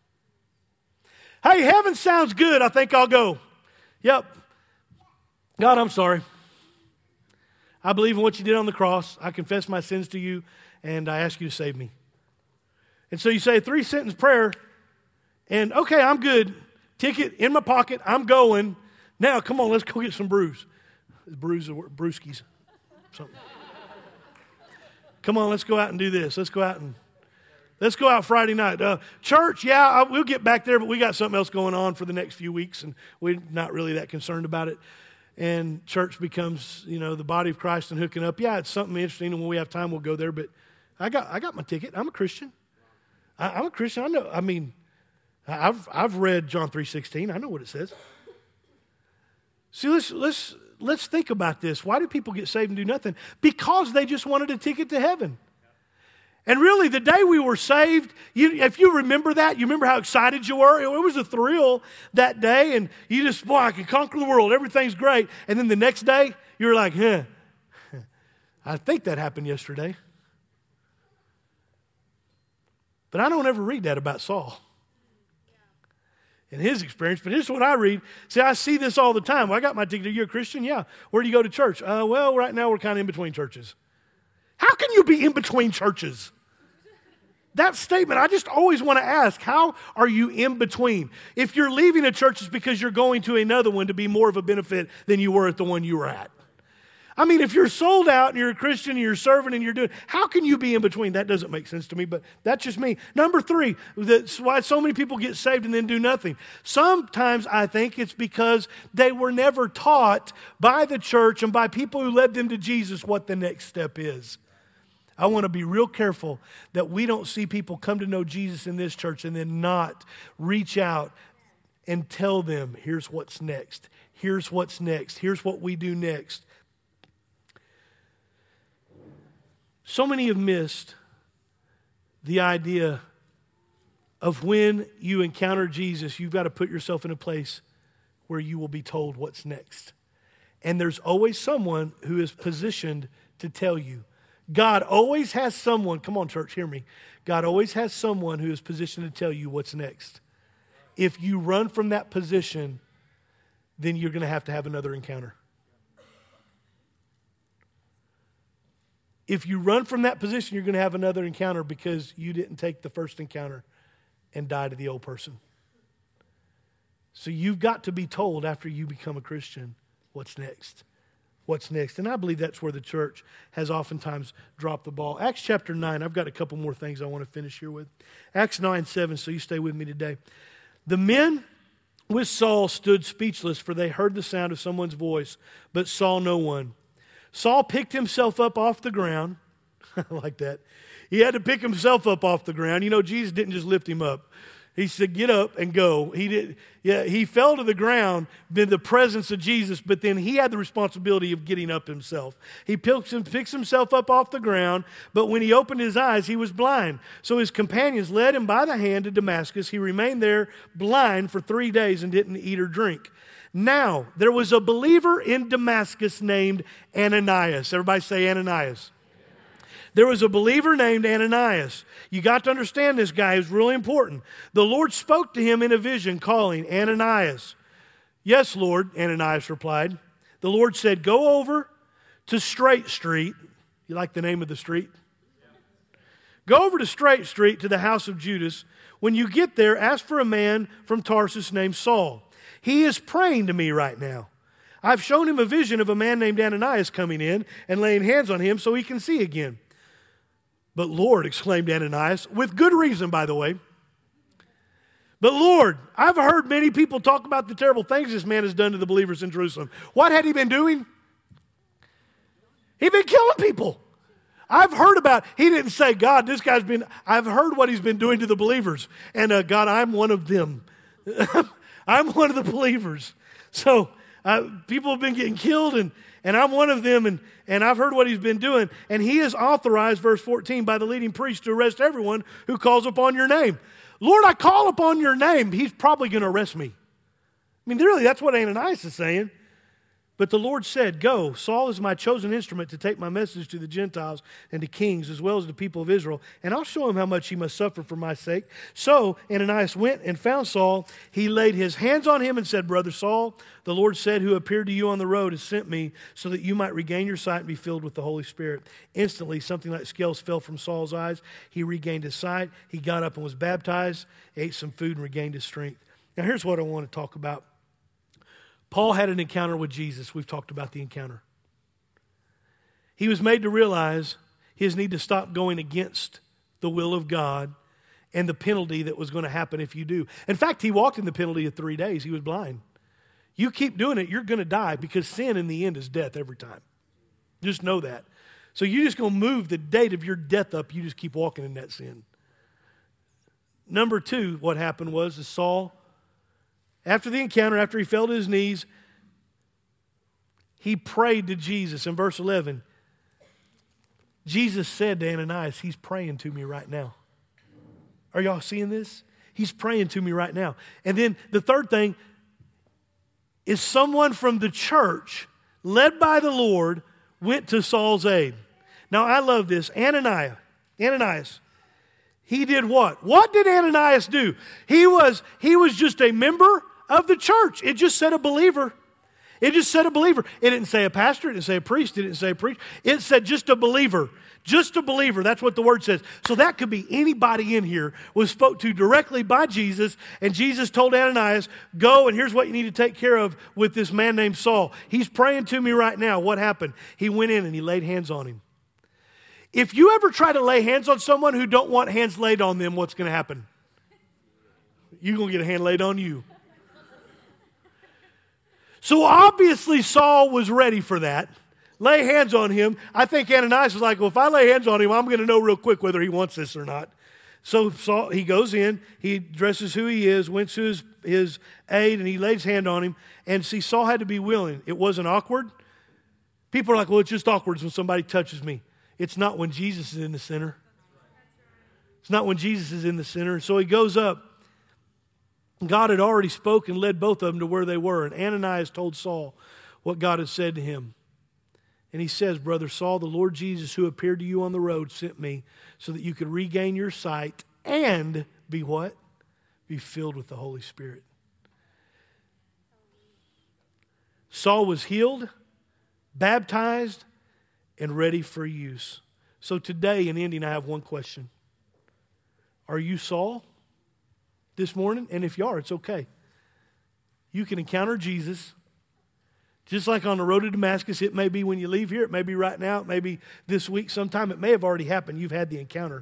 Hey, heaven sounds good. I think I'll go. Yep. God, I'm sorry. I believe in what you did on the cross. I confess my sins to you, and I ask you to save me. And so you say a 3-sentence prayer, and okay, I'm good. Ticket in my pocket, I'm going. Now, come on, let's go get some brews. Brewskis. Something. Come on, let's go out and do this. Let's go out Friday night. Church, yeah, we'll get back there, but we got something else going on for the next few weeks, and we're not really that concerned about it. And church becomes, the body of Christ and hooking up. Yeah, it's something interesting, and when we have time, we'll go there. But I got my ticket. I'm a Christian. I'm a Christian. I know. I mean, I've read John 3:16. I know what it says. See, let's think about this. Why do people get saved and do nothing? Because they just wanted a ticket to heaven. And really, the day we were saved, if you remember that, you remember how excited you were? It was a thrill that day, and you just, boy, I can conquer the world. Everything's great. And then the next day, you were like, I think that happened yesterday. But I don't ever read that about Saul and his experience. But here's what I read. See, I see this all the time. Well, I got my ticket. Are you a Christian? Yeah. Where do you go to church? Well, right now we're kind of in between churches. How can you be in between churches? That statement, I just always want to ask, how are you in between? If you're leaving a church, it's because you're going to another one to be more of a benefit than you were at the one you were at. I mean, if you're sold out and you're a Christian and you're serving and you're doing, how can you be in between? That doesn't make sense to me, but that's just me. Number 3, that's why so many people get saved and then do nothing. Sometimes I think it's because they were never taught by the church and by people who led them to Jesus what the next step is. I want to be real careful that we don't see people come to know Jesus in this church and then not reach out and tell them, here's what's next. Here's what's next. Here's what we do next. So many have missed the idea of when you encounter Jesus, you've got to put yourself in a place where you will be told what's next. And there's always someone who is positioned to tell you. God always has someone, come on church, hear me. God always has someone who is positioned to tell you what's next. If you run from that position, then you're going to have another encounter. If you run from that position, you're going to have another encounter because you didn't take the first encounter and die to the old person. So you've got to be told after you become a Christian what's next. What's next? And I believe that's where the church has oftentimes dropped the ball. Acts chapter 9, I've got a couple more things I want to finish here with. Acts 9:7, so you stay with me today. The men with Saul stood speechless, for they heard the sound of someone's voice, but saw no one. Saul picked himself up off the ground. I like that. He had to pick himself up off the ground. You know, Jesus didn't just lift him up. He said, get up and go. He fell to the ground in the presence of Jesus, but then he had the responsibility of getting up himself. He picks himself up off the ground, but when he opened his eyes, he was blind. So his companions led him by the hand to Damascus. He remained there blind for 3 days and didn't eat or drink. Now, there was a believer in Damascus named Ananias. Everybody say Ananias. There was a believer named Ananias. You got to understand this guy. He's really important. The Lord spoke to him in a vision, calling, Ananias. Yes, Lord, Ananias replied. The Lord said, go over to Straight Street. You like the name of the street? Go over to Straight Street to the house of Judas. When you get there, ask for a man from Tarsus named Saul. He is praying to me right now. I've shown him a vision of a man named Ananias coming in and laying hands on him so he can see again. But Lord, exclaimed Ananias, with good reason, by the way. But Lord, I've heard many people talk about the terrible things this man has done to the believers in Jerusalem. What had he been doing? He'd been killing people. I've heard about, he didn't say, God, I've heard what he's been doing to the believers. And God, I'm one of them. I'm one of the believers. So people have been getting killed and I'm one of them, and I've heard what he's been doing. And he is authorized, verse 14, by the leading priest to arrest everyone who calls upon your name. Lord, I call upon your name. He's probably going to arrest me. I mean, really, that's what Ananias is saying. But the Lord said, go, Saul is my chosen instrument to take my message to the Gentiles and to kings as well as the people of Israel, and I'll show him how much he must suffer for my sake. So Ananias went and found Saul. He laid his hands on him and said, Brother Saul, the Lord said, who appeared to you on the road has sent me so that you might regain your sight and be filled with the Holy Spirit. Instantly, something like scales fell from Saul's eyes. He regained his sight. He got up and was baptized, ate some food, and regained his strength. Now, here's what I want to talk about. Paul had an encounter with Jesus. We've talked about the encounter. He was made to realize his need to stop going against the will of God and the penalty that was going to happen if you do. In fact, he walked in the penalty of 3 days. He was blind. You keep doing it, you're going to die because sin in the end is death every time. Just know that. So you're just going to move the date of your death up. You just keep walking in that sin. Number two, what happened was Saul, after the encounter, after he fell to his knees, he prayed to Jesus. In verse 11, Jesus said to Ananias, he's praying to me right now. Are y'all seeing this? He's praying to me right now. And then the third thing is someone from the church, led by the Lord, went to Saul's aid. Now, I love this. Ananias. He did what? What did Ananias do? He was just a member of the church. It just said a believer. It just said a believer. It didn't say a pastor. It didn't say a priest. It didn't say a preacher. It said just a believer. Just a believer. That's what the word says. So that could be anybody in here was spoke to directly by Jesus, and Jesus told Ananias, go and here's what you need to take care of with this man named Saul. He's praying to me right now. What happened? He went in and he laid hands on him. If you ever try to lay hands on someone who don't want hands laid on them, what's going to happen? You're going to get a hand laid on you. So obviously Saul was ready for that. Lay hands on him. I think Ananias was like, well, if I lay hands on him, I'm going to know real quick whether he wants this or not. So Saul, he goes in, he addresses who he is, went to his aid, and he lays hand on him. And see, Saul had to be willing. It wasn't awkward. People are like, well, it's just awkward when somebody touches me. It's not when Jesus is in the center. It's not when Jesus is in the center. So he goes up. God had already spoken, led both of them to where they were. And Ananias told Saul what God had said to him. And he says, Brother Saul, the Lord Jesus who appeared to you on the road sent me so that you could regain your sight and be what? Be filled with the Holy Spirit. Saul was healed, baptized, and ready for use. So today in ending, I have one question. Are you Saul this morning? And if you are, it's okay. You can encounter Jesus. Just like on the road to Damascus, it may be when you leave here, it may be right now, it may be this week sometime, it may have already happened. You've had the encounter.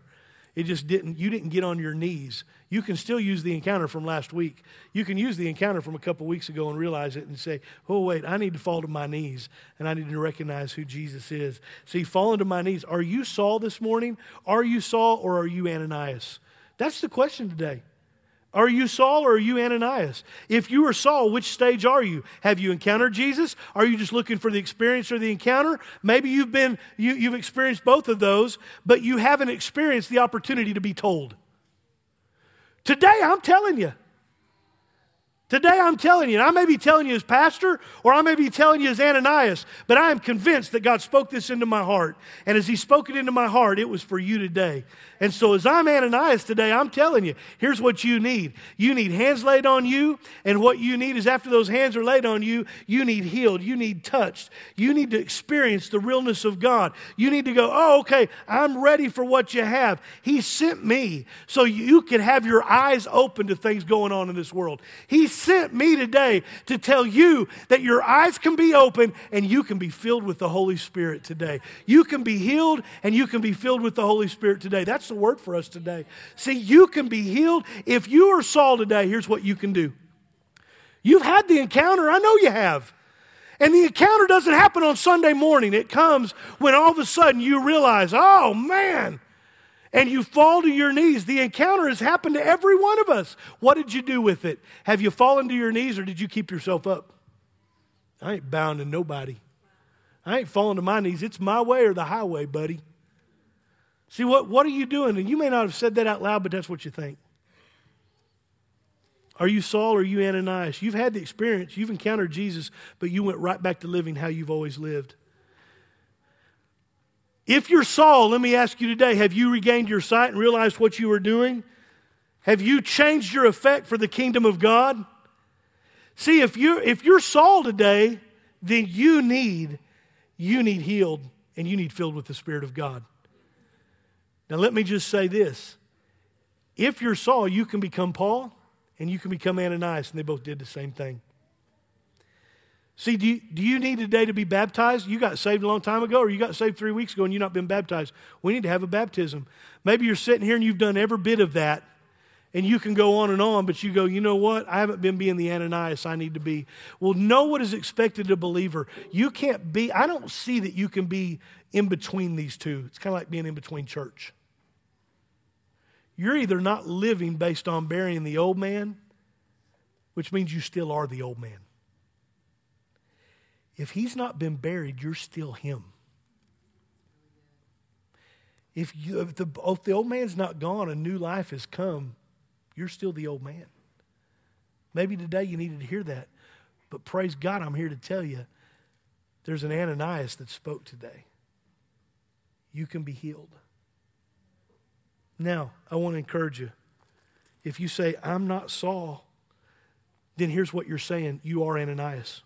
It just didn't, you didn't get on your knees. You can still use the encounter from last week. You can use the encounter from a couple weeks ago and realize it and say, oh, wait, I need to fall to my knees and I need to recognize who Jesus is. See, falling to my knees. Are you Saul this morning? Are you Saul or are you Ananias? That's the question today. Are you Saul or are you Ananias? If you are Saul, which stage are you? Have you encountered Jesus? Are you just looking for the experience or the encounter? Maybe you've experienced both of those, but you haven't experienced the opportunity to be told. Today, I'm telling you. Today, I'm telling you, and I may be telling you as pastor, or I may be telling you as Ananias, but I am convinced that God spoke this into my heart. And as He spoke it into my heart, it was for you today. And so as I'm Ananias today, I'm telling you, here's what you need. You need hands laid on you, and what you need is after those hands are laid on you, you need healed, you need touched. You need to experience the realness of God. You need to go, oh, okay, I'm ready for what you have. He sent me so you can have your eyes open to things going on in this world. He sent me today to tell you that your eyes can be open and you can be filled with the Holy Spirit today. You can be healed and you can be filled with the Holy Spirit today. That's the word for us today. See, you can be healed. If you are Saul today, here's what you can do. You've had the encounter. I know you have. And the encounter doesn't happen on Sunday morning. It comes when all of a sudden you realize, oh man, and you fall to your knees. The encounter has happened to every one of us. What did you do with it? Have you fallen to your knees or did you keep yourself up? I ain't bound to nobody. I ain't falling to my knees. It's my way or the highway, buddy. See, what are you doing? And you may not have said that out loud, but that's what you think. Are you Saul or are you Ananias? You've had the experience. You've encountered Jesus, but you went right back to living how you've always lived. If you're Saul, let me ask you today, have you regained your sight and realized what you were doing? Have you changed your effect for the kingdom of God? See, if you're Saul today, then you need healed and you need filled with the Spirit of God. Now let me just say this. If you're Saul, you can become Paul and you can become Ananias, and they both did the same thing. See, do you need today to be baptized? You got saved a long time ago, or you got saved 3 weeks ago and you've not been baptized. We need to have a baptism. Maybe you're sitting here and you've done every bit of that, and you can go on, but you go, you know what? I haven't been being the Ananias I need to be. Well, know what is expected of a believer. You can't be, I don't see that you can be in between these two. It's kind of like being in between church. You're either not living based on burying the old man, which means you still are the old man. If he's not been buried, you're still him. If the old man's not gone, a new life has come, you're still the old man. Maybe today you needed to hear that. But praise God, I'm here to tell you, there's an Ananias that spoke today. You can be healed. Now, I want to encourage you. If you say, I'm not Saul, then here's what you're saying. You are Ananias.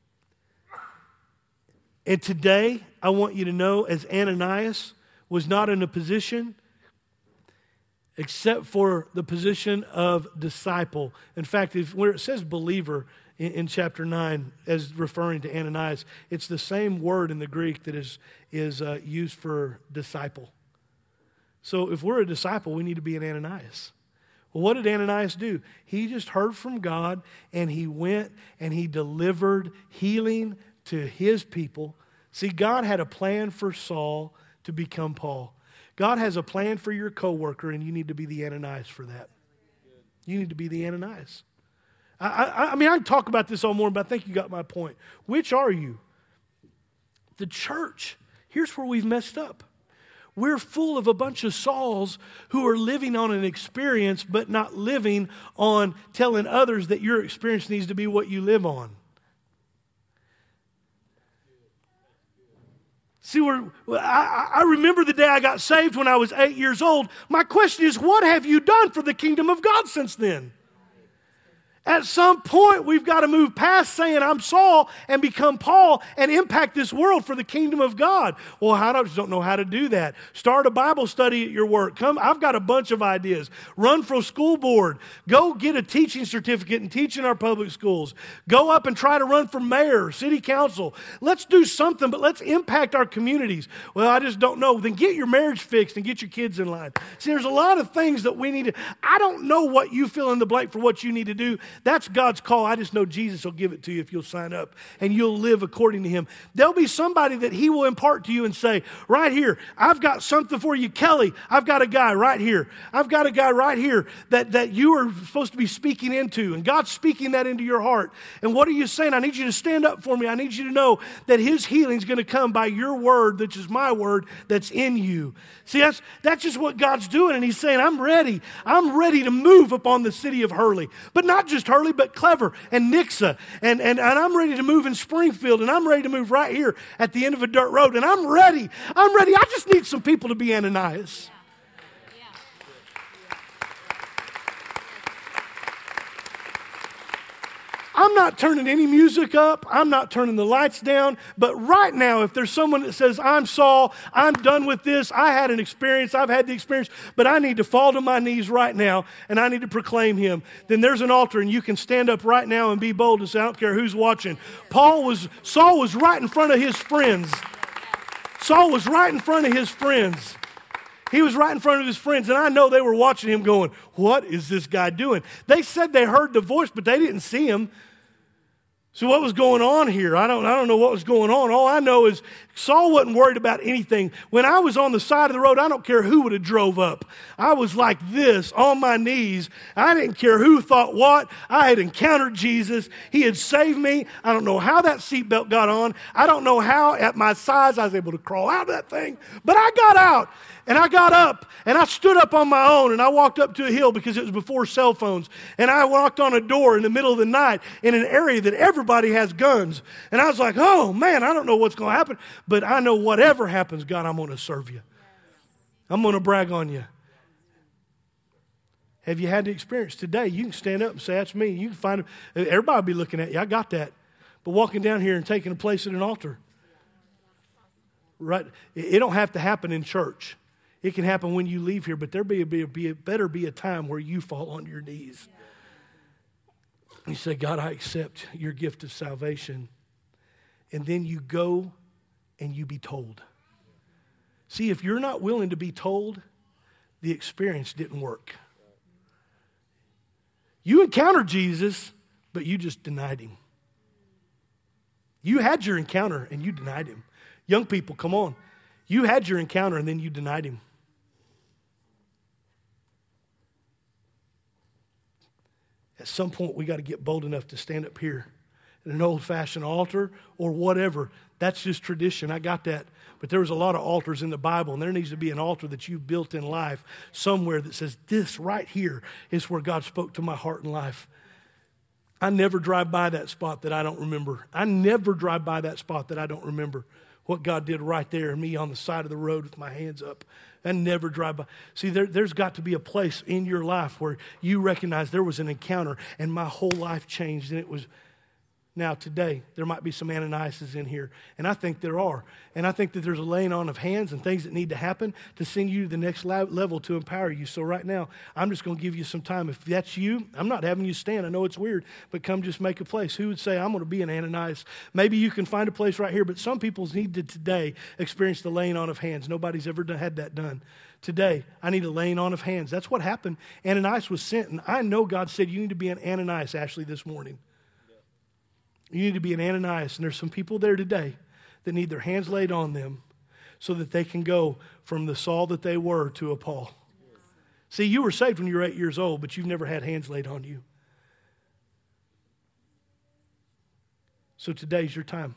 And today, I want you to know, as Ananias was not in a position except for the position of disciple. In fact, where it says believer in chapter 9 as referring to Ananias, it's the same word in the Greek that is used for disciple. So if we're a disciple, we need to be an Ananias. Well, what did Ananias do? He just heard from God, and he went and he delivered healing to his people. See, God had a plan for Saul to become Paul. God has a plan for your coworker, and you need to be the Ananias for that. You need to be the Ananias. I mean, I can talk about this all morning, but I think you got my point. Which are you? The church. Here's where we've messed up. We're full of a bunch of Sauls who are living on an experience, but not living on telling others that your experience needs to be what you live on. See, I remember the day I got saved when I was 8 years old. My question is, what have you done for the kingdom of God since then? At some point, we've got to move past saying, I'm Saul, and become Paul and impact this world for the kingdom of God. Well, I just don't know how to do that. Start a Bible study at your work. I've got a bunch of ideas. Run for school board. Go get a teaching certificate and teach in our public schools. Go up and try to run for mayor, city council. Let's do something, but let's impact our communities. Well, I just don't know. Then get your marriage fixed and get your kids in line. See, there's a lot of things that we need to. I don't know what you fill in the blank for what you need to do. That's God's call. I just know Jesus will give it to you if you'll sign up and you'll live according to Him. There'll be somebody that He will impart to you and say, right here, I've got something for you. Kelly, I've got a guy right here. I've got a guy right here that you are supposed to be speaking into, and God's speaking that into your heart. And what are you saying? I need you to stand up for me. I need you to know that His healing is going to come by your word, which is my word that's in you. See, that's just what God's doing. And He's saying, I'm ready. I'm ready to move upon the city of Hurley. But not just Hurley, but Clever and Nixa. And I'm ready to move in Springfield. And I'm ready to move right here at the end of a dirt road. And I'm ready. I'm ready. I just need some people to be Ananias. I'm not turning any music up. I'm not turning the lights down. But right now, if there's someone that says, I'm Saul, I'm done with this, I had an experience, I've had the experience, but I need to fall to my knees right now and I need to proclaim Him, then there's an altar and you can stand up right now and be bold and say, I don't care who's watching. Saul was right in front of his friends. Saul was right in front of his friends. He was right in front of his friends, and I know they were watching him going, what is this guy doing? They said they heard the voice, but they didn't see him. So what was going on here? I don't know what was going on. All I know is Saul wasn't worried about anything. When I was on the side of the road, I don't care who would have drove up. I was like this, on my knees. I didn't care who thought what. I had encountered Jesus. He had saved me. I don't know how that seatbelt got on. I don't know how at my size I was able to crawl out of that thing. But I got out, and I got up, and I stood up on my own, and I walked up to a hill because it was before cell phones. And I walked on a door in the middle of the night in an area that everybody has guns. And I was like, oh, man, I don't know what's going to happen. But I know whatever happens, God, I'm going to serve you. I'm going to brag on you. Have you had the experience today? You can stand up and say, that's me. You can find it. Everybody will be looking at you. I got that. But walking down here and taking a place at an altar, right? It don't have to happen in church. It can happen when you leave here, but there better be a time where you fall on your knees. You say, God, I accept your gift of salvation. And then you go and you be told. See, if you're not willing to be told, the experience didn't work. You encountered Jesus, but you just denied Him. You had your encounter and you denied Him. Young people, come on. You had your encounter and then you denied Him. At some point, we got to get bold enough to stand up here at an old-fashioned altar or whatever. That's just tradition. I got that. But there was a lot of altars in the Bible, and there needs to be an altar that you've built in life somewhere that says, this right here is where God spoke to my heart and life. I never drive by that spot that I don't remember. I never drive by that spot that I don't remember what God did right there and me on the side of the road with my hands up. I never drive by. See, there's got to be a place in your life where you recognize there was an encounter and my whole life changed. And it was, now today, there might be some Ananiases in here. And I think there are. And I think that there's a laying on of hands and things that need to happen to send you to the next level to empower you. So right now, I'm just going to give you some time. If that's you, I'm not having you stand. I know it's weird, but come just make a place. Who would say, I'm going to be an Ananias? Maybe you can find a place right here, but some people need to today experience the laying on of hands. Nobody's ever had that done. Today, I need a laying on of hands. That's what happened. Ananias was sent, and I know God said you need to be an Ananias, Ashley, this morning. You need to be an Ananias, and there's some people there today that need their hands laid on them so that they can go from the Saul that they were to a Paul. See, you were saved when you were 8 years old, but you've never had hands laid on you. So today's your time.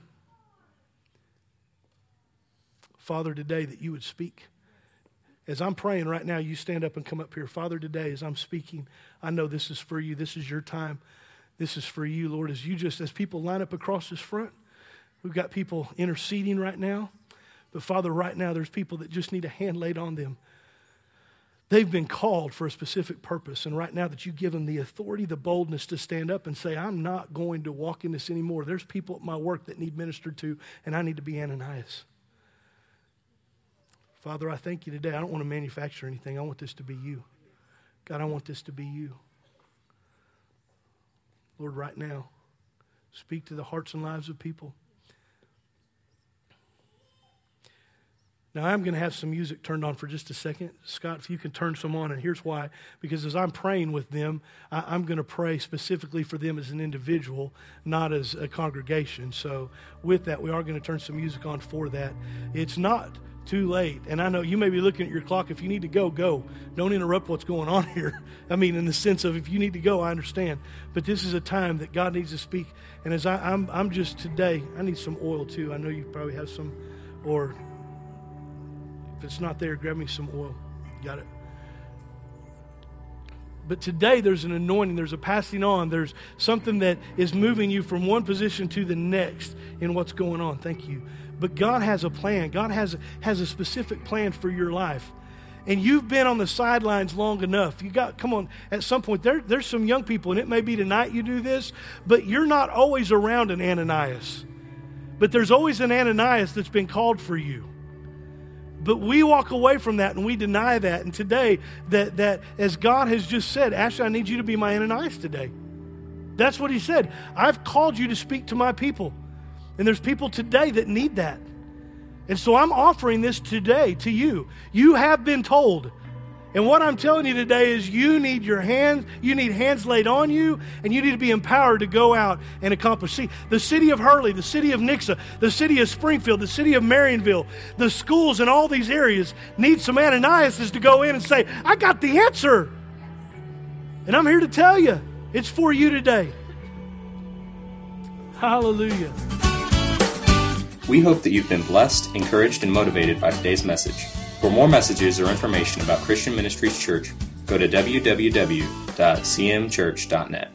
Father, today that you would speak. As I'm praying right now, you stand up and come up here. Father, today as I'm speaking, I know this is for you. This is your time. This is for you, Lord, as people line up across this front. We've got people interceding right now. But Father, right now, there's people that just need a hand laid on them. They've been called for a specific purpose, and right now that you give them the authority, the boldness to stand up and say, I'm not going to walk in this anymore. There's people at my work that need ministered to, and I need to be Ananias. Father, I thank you today. I don't want to manufacture anything. I want this to be you. God, I want this to be you. Lord, right now, speak to the hearts and lives of people. Now, I'm going to have some music turned on for just a second. Scott, if you can turn some on, and here's why. Because as I'm praying with them, I'm going to pray specifically for them as an individual, not as a congregation. So with that, we are going to turn some music on for that. It's not too late. And I know you may be looking at your clock. If you need to go, go. Don't interrupt what's going on here. I mean, in the sense of if you need to go, I understand. But this is a time that God needs to speak. And as I'm just today, I need some oil too. I know you probably have some, or if it's not there, grab me some oil. Got it. But today there's an anointing, there's a passing on, there's something that is moving you from one position to the next in what's going on. Thank you. But God has a plan. God has a specific plan for your life. And you've been on the sidelines long enough. Come on, at some point, there's some young people, and it may be tonight you do this, but you're not always around an Ananias. But there's always an Ananias that's been called for you. But we walk away from that and we deny that. And today, that as God has just said, Ashley, I need you to be my Ananias today. That's what he said. I've called you to speak to my people. And there's people today that need that. And so I'm offering this today to you. You have been told. And what I'm telling you today is you need hands laid on you, and you need to be empowered to go out and accomplish. See, the city of Hurley, the city of Nixa, the city of Springfield, the city of Marionville, the schools in all these areas need some Ananiases to go in and say, I got the answer. And I'm here to tell you, it's for you today. Hallelujah. We hope that you've been blessed, encouraged, and motivated by today's message. For more messages or information about Christian Ministries Church, go to www.cmchurch.net.